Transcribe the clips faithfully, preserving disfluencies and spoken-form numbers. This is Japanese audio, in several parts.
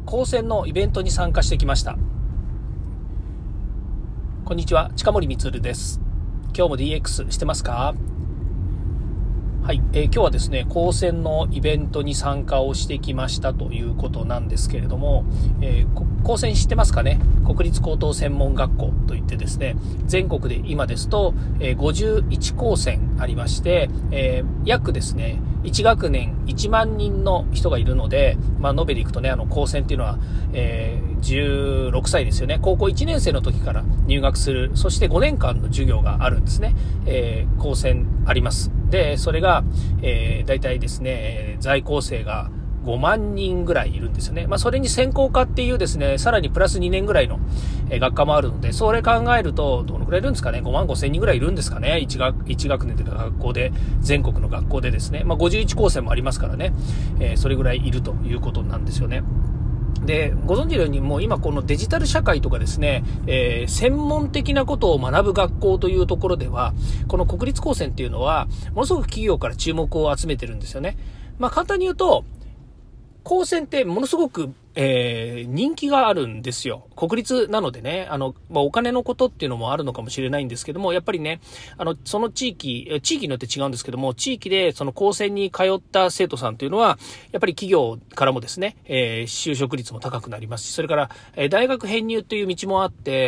高専のイベントに参加してきました。こんにちは、近森光です。今日も ディーエックス してますか？はい、えー、今日はですね、高専のイベントに参加をしてきましたということなんですけれども、えー、高専知ってますかね？国立高等専門学校といってですね、全国で今ですと、えー、ごじゅういち高専ありまして、えー、約ですね、いち学年いちまん人の人がいるので、まあ、延べでいくとね、あの高専っていうのは、えー、じゅうろくさいですよね。高校いちねん生の時から入学する、そしてごねんかんの授業があるんですね。えー、高専あります。で、それが、えー、大体ですね、在校生がごまん人ぐらいいるんですよね。まあ、それに専攻科っていうですね、さらにプラスにねんぐらいの学科もあるので、それ考えると、どのくらいいるんですかね。ごまんごせん人ぐらいいるんですかね。1学、一学年というか学校で、全国の学校でですね。まあ、ごじゅういち高専もありますからね。えー、それぐらいいるということなんですよね。で、ご存知のようにもう今このデジタル社会とかですね、えー、専門的なことを学ぶ学校というところでは、この国立高専っていうのは、ものすごく企業から注目を集めてるんですよね。まあ簡単に言うと、高専ってものすごく、えー、人気があるんですよ。国立なのでね、あの、まあ、お金のことっていうのもあるのかもしれないんですけども、やっぱりね、あの、その地域、地域によって違うんですけども、地域でその高専に通った生徒さんっていうのは、やっぱり企業からもですね、えー、就職率も高くなりますし、それから、えー、大学編入っていう道もあって、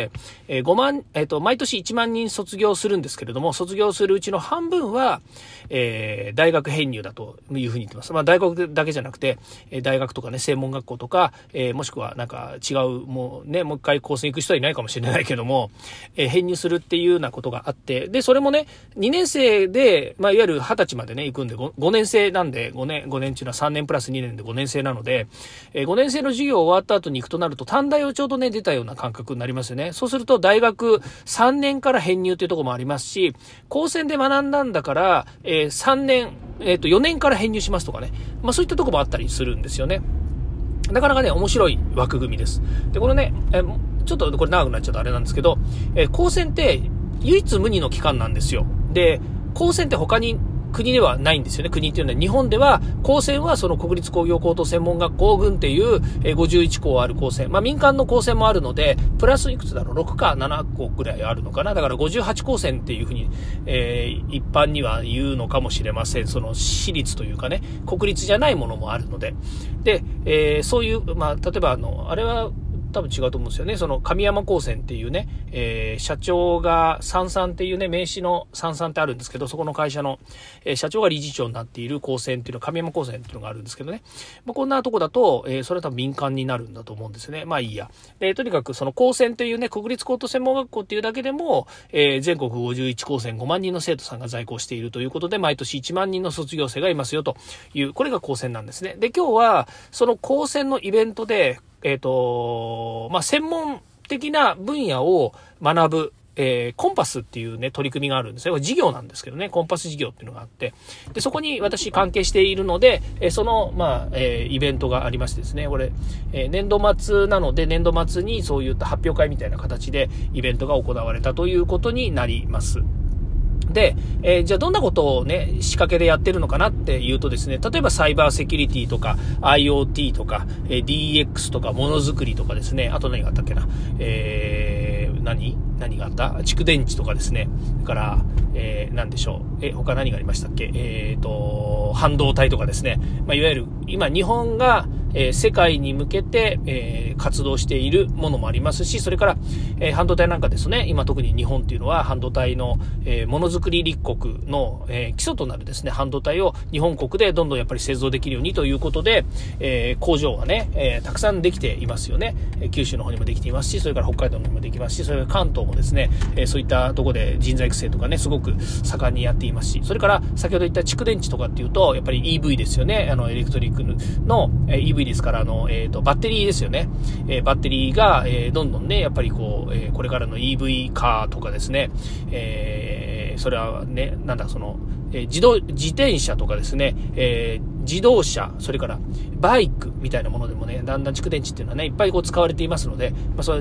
えー、ごまん、えっと、毎年いちまん人卒業するんですけれども、卒業するうちの半分は、えー、大学編入だというふうに言ってます。まあ、大学だけじゃなくて、大学とかね、専門学校とか、えー、もしくはなんか違う、もうね、もう一回高専行く人はいないかもしれないけども、えー、編入するっていうようなことがあって、で、それもね、にねん生で、まあ、いわゆるはたちまでね、行くんで、ご, ごねん生なんで、5年、5年っていうのはさんねんプラスにねんでごねん生なので、えー、ごねん生の授業終わった後に行くとなると、短大をちょうどね、出たような感覚になりますよね。そうすると、大学さんねんから編入っていうところもありますし、高専で学んだんだから、えー、さんねん、えっと、よねんから編入しますとかね、まあ、そういったところもあったりするんですよね。なかなかね、面白い枠組みです。で、このね、えちょっとこれ長くなっちゃうとあれなんですけど、え高専って唯一無二の機関なんですよ。で、高専って他に国ではないんですよね。国っていうのは日本では、高専はその国立工業高等専門学校群っていうごじゅういち校ある高専。まあ民間の高専もあるので、プラスいくつだろう ?ろく かなな校ぐらいあるのかな。だからごじゅうはち高専っていうふうに、えー、一般には言うのかもしれません。その私立というかね、国立じゃないものもあるので。で、えー、そういう、まあ例えばあの、あれは、多分違うと思うんですよね。その神山高専っていうね、えー、社長が三三っていうね、名刺の三三ってあるんですけど、そこの会社の、えー、社長が理事長になっている高専っていうのは神山高専っていうのがあるんですけどね。まあ、こんなとこだと、えー、それは多分民間になるんだと思うんですよね。まあいいや。で、とにかくその高専というね、国立高等専門学校っていうだけでも、えー、全国ごじゅういち高専ごまん人の生徒さんが在校しているということで、毎年いちまん人の卒業生がいますよという、これが高専なんですね。で、今日はその高専のイベントで、えっと、まあ、専門的な分野を学ぶ、えー、コンパスっていうね、取り組みがあるんですよ。これ事業なんですけどね、コンパス事業っていうのがあって、で、そこに私関係しているので、えー、その、まあ、えー、イベントがありましてですね、これ、えー、年度末なので、年度末にそういった発表会みたいな形でイベントが行われたということになります。で、えー、じゃあどんなことをね、仕掛けでやってるのかなっていうとですね、例えばサイバーセキュリティとか IoT とか、えー、ディーエックス とかものづくりとかですね、あと何があったっけな、えー、何何があった蓄電池とかですね、だから、えー、何でしょう、え、他何がありましたっけ、えーと、半導体とかですね、まあ、いわゆる今日本がえー、世界に向けて、えー、活動しているものもありますし、それから、えー、半導体なんかですね、今特に日本っていうのは半導体の、えー、ものづくり立国の、えー、基礎となるですね、半導体を日本国でどんどんやっぱり製造できるようにということで、えー、工場がね、えー、たくさんできていますよね。九州の方にもできていますし、それから北海道にもできますし、それから関東もですね、えー、そういったところで人材育成とかね、すごく盛んにやっていますし、それから先ほど言った蓄電池とかっていうと、やっぱり イーブイ ですよね。あの、エレクトリックの、えー、イーブイですから、あの、えっと、バッテリーですよね。えー、バッテリーが、えー、どんどんね、やっぱりこう、えー、これからの イーブイ カーとかですね、えー、それはね、なんだ、その、えー、自動、自転車とかですね、えー、自動車、それからバイクみたいなものでもね、だんだん蓄電池っていうのはね、いっぱいこう使われていますので、まあ、それ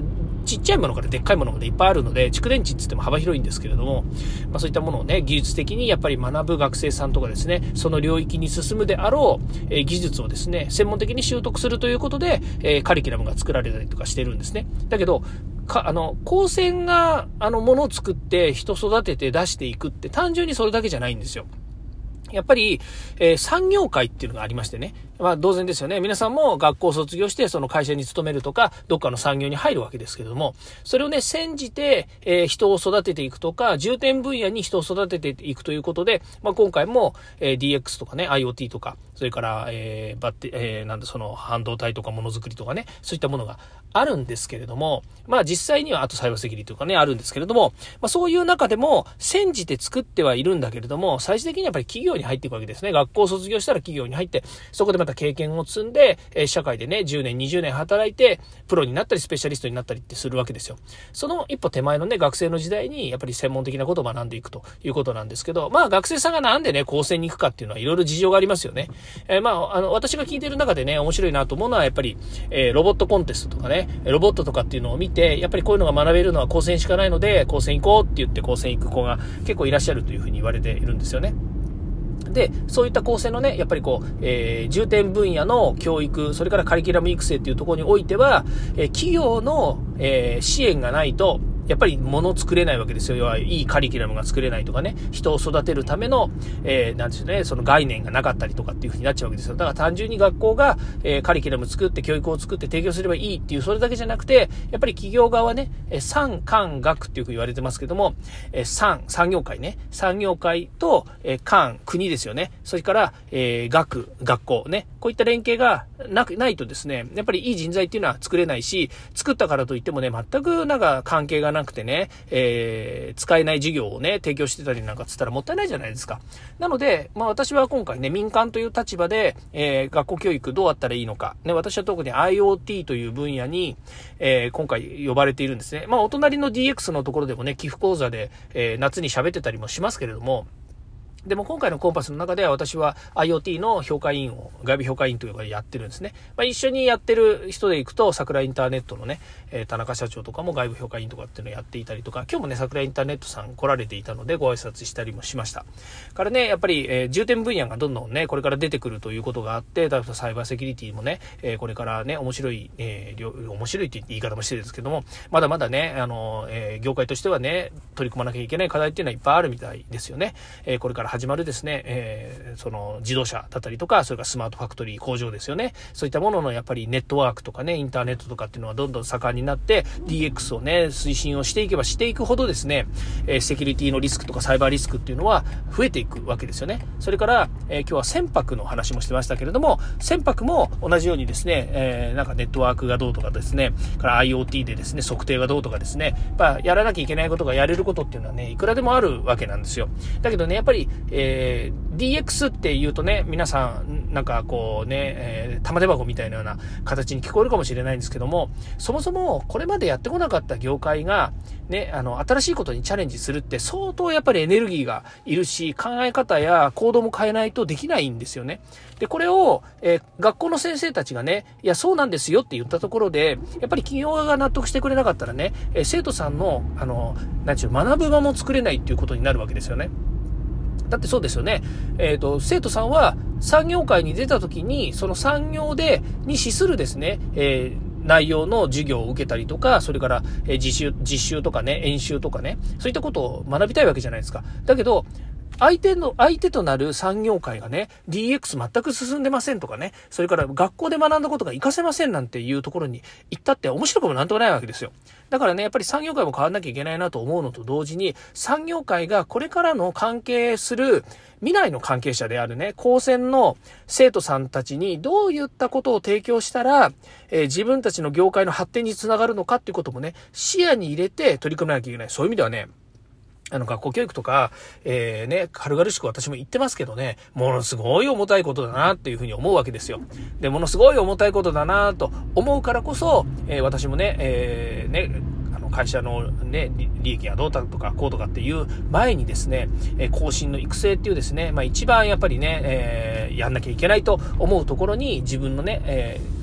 ちっちゃいものからでっかいものまでいっぱいあるので、蓄電池って言っても幅広いんですけれども、まあそういったものをね、技術的にやっぱり学ぶ学生さんとかですね、その領域に進むであろう、えー、技術をですね、専門的に習得するということで、えー、カリキュラムが作られたりとかしてるんですね。だけど、か、あの、高専が、あの、ものを作って人育てて出していくって単純にそれだけじゃないんですよ。やっぱり、えー、産業界っていうのがありましてね。まあ、同然ですよね。皆さんも学校を卒業して、その会社に勤めるとか、どっかの産業に入るわけですけれども、それをね、煎じて、えー、人を育てていくとか、重点分野に人を育てていくということで、まあ、今回も、えー、ディーエックス とかね、IoT とか、それから、えー、バッテ、えー、なんだ、その、半導体とかものづくりとかね、そういったものがあるんですけれども、まあ、実際には、あとサイバーセキュリティとかね、あるんですけれども、まあ、そういう中でも、煎じて作ってはいるんだけれども、最終的にやっぱり企業に入っていくわけですね。学校を卒業したら企業に入って、そこでまた経験を積んで、えー、社会でね、じゅうねん、にじゅうねん働いて、プロになったり、スペシャリストになったりってするわけですよ。その一歩手前のね、学生の時代に、やっぱり専門的なことを学んでいくということなんですけど、まあ、学生さんがなんでね、高専に行くかっていうのは、いろいろ事情がありますよね。えー、まあ、あの、私が聞いている中でね、面白いなと思うのは、やっぱり、えー、ロボットコンテストとかね、ロボットとかっていうのを見て、やっぱりこういうのが学べるのは高専しかないので、高専行こうって言って高専行く子が結構いらっしゃるというふうに言われているんですよね。で、そういった高専のね、やっぱりこう、えー、重点分野の教育、それからカリキュラム育成っていうところにおいては、えー、企業の、えー、支援がないと、やっぱり物を作れないわけですよ。要はいいカリキュラムが作れないとかね、人を育てるための、えー、なんでしょうね、その概念がなかったりとかっていう風になっちゃうわけですよ。だから単純に学校が、えー、カリキュラム作って教育を作って提供すればいいっていう、それだけじゃなくて、やっぱり企業側はね、産官学っていうふうに言われてますけども、えー、産、産業界ね、産業界と、えー、官、国ですよね。それから、えー、学、学校ね、こういった連携がなく、ないとですね、やっぱりいい人材っていうのは作れないし、作ったからといってもね、全くなんか関係がなくてね、えー、使えない授業をね、提供してたりなんかつったらもったいないじゃないですか。なので、まあ私は今回ね、民間という立場で、えー、学校教育どうあったらいいのか。ね、私は特に IoT という分野に、えー、今回呼ばれているんですね。まあお隣の ディーエックス のところでもね、寄付講座で、えー、夏に喋ってたりもしますけれども、でも今回のコンパスの中では私は IoT の評価委員を、外部評価委員というのをやってるんですね。まあ一緒にやってる人でいくと、桜インターネットのね、えー、田中社長とかも外部評価委員とかっていうのをやっていたりとか、今日もね、桜インターネットさん来られていたのでご挨拶したりもしました。からね、やっぱり、えー、重点分野がどんどんね、これから出てくるということがあって、例えばサイバーセキュリティもね、えー、これからね、面白い、えー、面白いって言い方もしてるんですけども、まだまだね、あの、えー、業界としてはね、取り組まなきゃいけない課題っていうのはいっぱいあるみたいですよね。えー、これから始まるですね、えーえー、その自動車だったりとか、それからスマートファクトリー、工場ですよね。そういったもののやっぱりネットワークとかね、インターネットとかっていうのはどんどん盛んになって、ディーエックス をね、推進をしていけばしていくほどですね、えー、セキュリティのリスクとかサイバーリスクっていうのは増えていくわけですよね。それから、えー、今日は船舶の話もしてましたけれども、船舶も同じようにですね、えー、なんかネットワークがどうとかですね、から IoT でですね、測定がどうとかですね、やっぱやらなきゃいけないことがやれることっていうのはね、いくらでもあるわけなんですよ。だけどね、やっぱり、えー、ディーエックス って言うとね、皆さんなんかこうね、えー、玉手箱みたいなような形に聞こえるかもしれないんですけども、そもそもこれまでやってこなかった業界がね、あの新しいことにチャレンジするって相当やっぱりエネルギーがいるし、考え方や行動も変えないとできないんですよね。でこれを、えー、学校の先生たちがね、いやそうなんですよって言ったところで、やっぱり企業側が納得してくれなかったらね、えー、生徒さんのあのなんちゅう学ぶ場も作れないっていうことになるわけですよね。だってそうですよね。えっと、生徒さんは産業界に出た時に、その産業で、に資するですね、えー、内容の授業を受けたりとか、それから、えー、実習、実習とかね、演習とかね、そういったことを学びたいわけじゃないですか。だけど、相手の、相手となる産業界がね、ディーエックス 全く進んでませんとかね、それから学校で学んだことが活かせませんなんていうところに行ったって面白くもなんともないわけですよ。だからね、やっぱり産業界も変わんなきゃいけないなと思うのと同時に、産業界がこれからの関係する未来の関係者であるね、高専の生徒さんたちにどういったことを提供したら、えー、自分たちの業界の発展につながるのかっていうこともね、視野に入れて取り組まなきゃいけない。そういう意味ではね、あの学校教育とか、えー、ね、軽々しく私も言ってますけどね、ものすごい重たいことだなっていうふうに思うわけですよ。で、ものすごい重たいことだなと思うからこそ、えー、私もね、えー、ね、あの会社のね、利益がどうだとかこうとかっていう前にですね、えー、後進の育成っていうですね、まあ一番やっぱりね、えー、やんなきゃいけないと思うところに自分のね、えー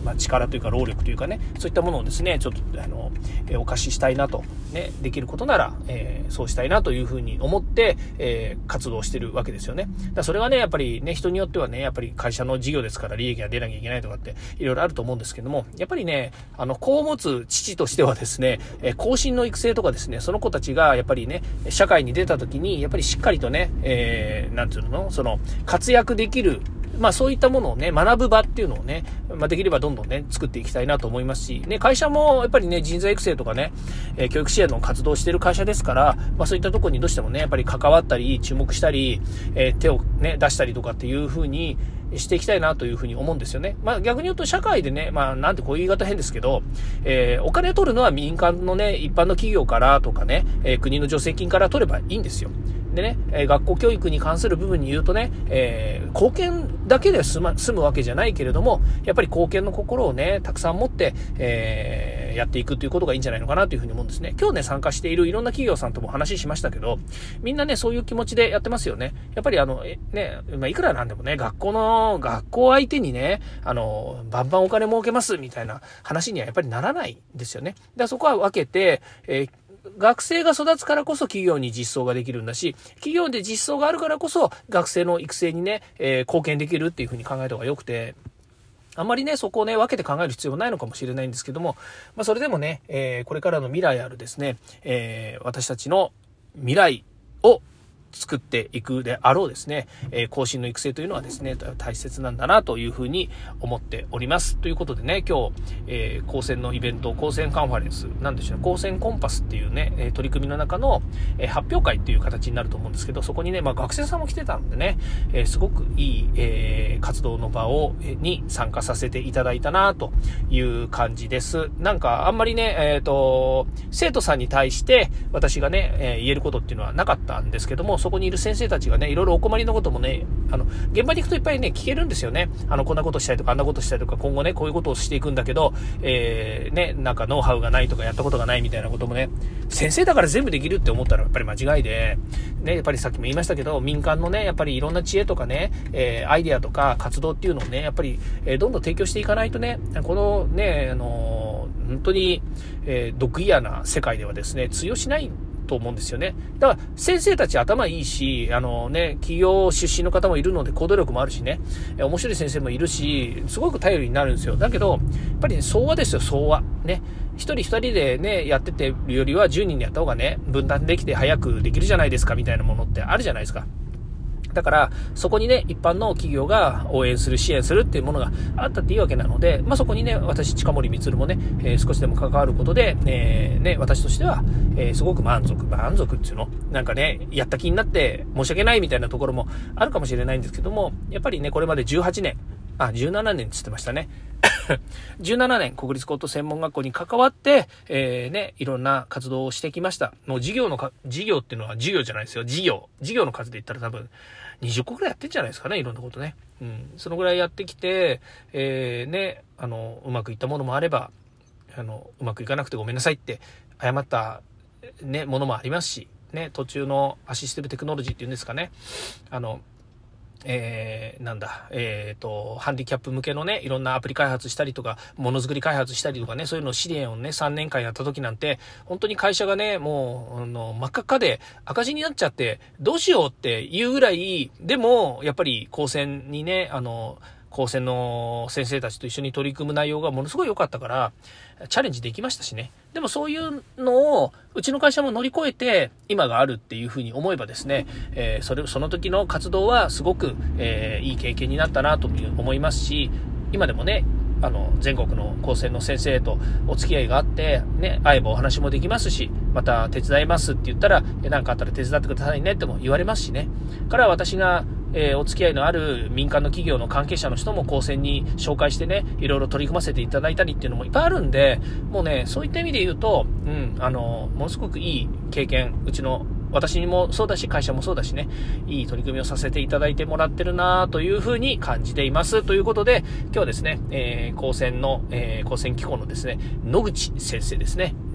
まあ、力というか労力というかね、そういったものをですね、ちょっとあの、えー、お貸ししたいなと、ね、できることなら、えー、そうしたいなというふうに思って、えー、活動してるわけですよね。だからそれはね、やっぱりね、人によってはね、やっぱり会社の事業ですから利益が出なきゃいけないとかっていろいろあると思うんですけども、やっぱりね、あの、子を持つ父としてはですね、えー、後進の育成とかですね、その子たちがやっぱりね、社会に出た時に、やっぱりしっかりとね、えー、なんていうの、その、活躍できる、まあそういったものをね、学ぶ場っていうのをね、まあできればどんどんね、作っていきたいなと思いますし、ね、会社もやっぱりね、人材育成とかね、えー、教育支援の活動をしている会社ですから、まあそういったところにどうしてもね、やっぱり関わったり、注目したり、えー、手をね、出したりとかっていう風にしていきたいなというふうに思うんですよね。まあ逆に言うと社会でね、まあなんてこういう言い方変ですけど、えー、お金を取るのは民間のね、一般の企業からとかね、えー、国の助成金から取ればいいんですよ。でね、えー、学校教育に関する部分に言うとね、えー、貢献だけで済ま、済むわけじゃないけれども、やっぱり貢献の心をね、たくさん持って、えー、やっていくということがいいんじゃないのかなというふうに思うんですね。今日ね、参加しているいろんな企業さんとも話しましたけど、みんなね、そういう気持ちでやってますよね。やっぱりあの、えね、まあ、いくらなんでもね、学校の、学校相手にね、あの、バンバンお金儲けますみたいな話にはやっぱりならないんですよね。だからそこは分けて、えー学生が育つからこそ企業に実装ができるんだし、企業で実装があるからこそ学生の育成にね、えー、貢献できるっていうふうに考えた方がよくて、あんまりね、そこをね、分けて考える必要はないのかもしれないんですけども、まあそれでもね、えー、これからの未来あるですね、えー、私たちの未来を作っていくであろうですね、えー、後進の育成というのはですね、大切なんだなというふうに思っております。ということでね、今日、えー、高専のイベント、高専カンファレンス、なんでしょうね、高専コンパスっていうね、えー、取り組みの中の、えー、発表会っていう形になると思うんですけど、そこにね、まあ学生さんも来てたのでね、えー、すごくいい、えー、活動の場を、えー、に参加させていただいたなという感じです。なんかあんまりね、えっと、生徒さんに対して私がね、えー、言えることっていうのはなかったんですけども、そこにいる先生たちがね、いろいろお困りのこともね、あの、現場に行くといっぱいね、聞けるんですよね。あの、こんなことしたいとか、あんなことしたいとか、今後ね、こういうことをしていくんだけど、えー、ね、なんかノウハウがないとか、やったことがないみたいなこともね、先生だから全部できるって思ったらやっぱり間違いで、ね、やっぱりさっきも言いましたけど、民間のね、やっぱりいろんな知恵とかね、えー、アイデアとか活動っていうのをね、やっぱり、えー、どんどん提供していかないとね、このね、あのー、本当に、えー、ドッグイヤーな世界ではですね、通用しないと思うんですよね。だから先生たち頭いいし、あのね、企業出身の方もいるので行動力もあるしね、え面白い先生もいるし、すごく頼りになるんですよ。だけどやっぱり、ね、相和ですよ、相和ね。一人二人でねやっててるよりはじゅうにんでやった方がね、分担できて早くできるじゃないですかみたいなものってあるじゃないですか。だから、そこにね、一般の企業が応援する、支援するっていうものがあったっていいわけなので、まあ、そこにね、私、近森光もね、えー、少しでも関わることで、えー、ね、私としては、えー、すごく満足、満足っていうのなんかね、やった気になって申し訳ないみたいなところもあるかもしれないんですけども、やっぱりね、これまでじゅうはちねん、あ、じゅうななねんって言ってましたね。じゅうななねん国立高等専門学校に関わって、えー、ね、いろんな活動をしてきました。もう事業のか、事業っていうのは授業じゃないですよ。事業。事業の数で言ったら多分にじゅっこくらいやってんじゃないですかね。いろんなことね。うん。そのぐらいやってきて、えー、ね、あの、うまくいったものもあれば、あの、うまくいかなくてごめんなさいって謝ったね、ものもありますし、ね、途中のアシスティブテクノロジーっていうんですかね。あの、えー、なんだ、えっと、ハンディキャップ向けのね、いろんなアプリ開発したりとか、ものづくり開発したりとかね、そういうのを支援をね、さんねんかんやった時なんて、本当に会社がね、もう、あの、真っ赤っかで赤字になっちゃって、どうしようっていうぐらい、でも、やっぱり高専にね、あの、高専の先生たちと一緒に取り組む内容がものすごい良かったから、チャレンジできましたしね。でもそういうのを、うちの会社も乗り越えて、今があるっていうふうに思えばですね、えー、それ、その時の活動はすごく、えー、いい経験になったなと思いますし、今でもね、あの、全国の高専の先生とお付き合いがあって、ね、会えばお話もできますし、また手伝いますって言ったら、何かあったら手伝ってくださいねっても言われますしね。から私が、えー、お付き合いのある民間の企業の関係者の人も高専に紹介してね、いろいろ取り組ませていただいたりっていうのもいっぱいあるんで、もうね、そういった意味で言うと、うん、あの、ものすごくいい経験、うちの私にもそうだし、会社もそうだしね、いい取り組みをさせていただいてもらってるなというふうに感じています。ということで、今日はですね、えー、高専の、えー、高専機構のですね、野口先生ですね、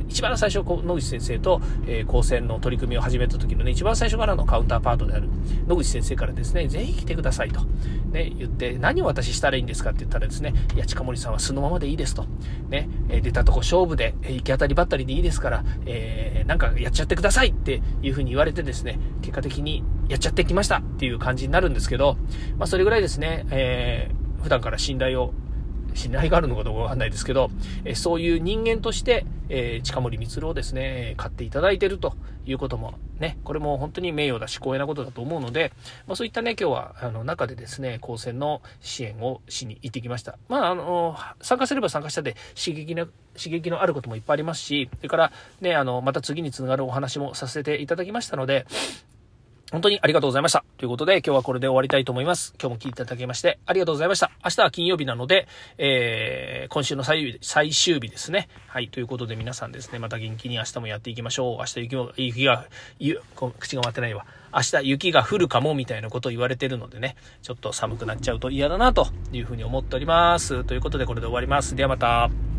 一番最初、野口先生と、えー、高専の取り組みを始めた時のね、一番最初からのカウンターパートである野口先生からですね、ぜひ来てくださいと、ね、言って、何を私したらいいんですかって言ったらですね、いや、近森さんは素のままでいいですと。ね、えー、出たとこ勝負で、えー、行き当たりばったりでいいですから、えー、なんかやっちゃってくださいっていうふうに言われてですね、結果的にやっちゃってきましたっていう感じになるんですけど、まあ、それぐらいですね、えー、普段から信頼を信頼があるのかどうかわかんないですけど、えそういう人間として、えー、近森光をですね、買っていただいているということもね、これも本当に名誉だし光栄なことだと思うので、まあ、そういったね、今日はあの中でですね、高専の支援をしに行ってきました。まあ、あの、参加すれば参加したで刺激な、刺激のあることもいっぱいありますし、それからね、あの、また次につながるお話もさせていただきましたので、本当にありがとうございました。ということで、今日はこれで終わりたいと思います。今日も聞いていただきまして、ありがとうございました。明日は金曜日なので、えー、今週の最最終日ですね。はい。ということで皆さんですね、また元気に明日もやっていきましょう。明日雪も、雪が、ゆ口が回ってないわ。明日雪が降るかもみたいなことを言われてるのでね、ちょっと寒くなっちゃうと嫌だなというふうに思っております。ということで、これで終わります。ではまた。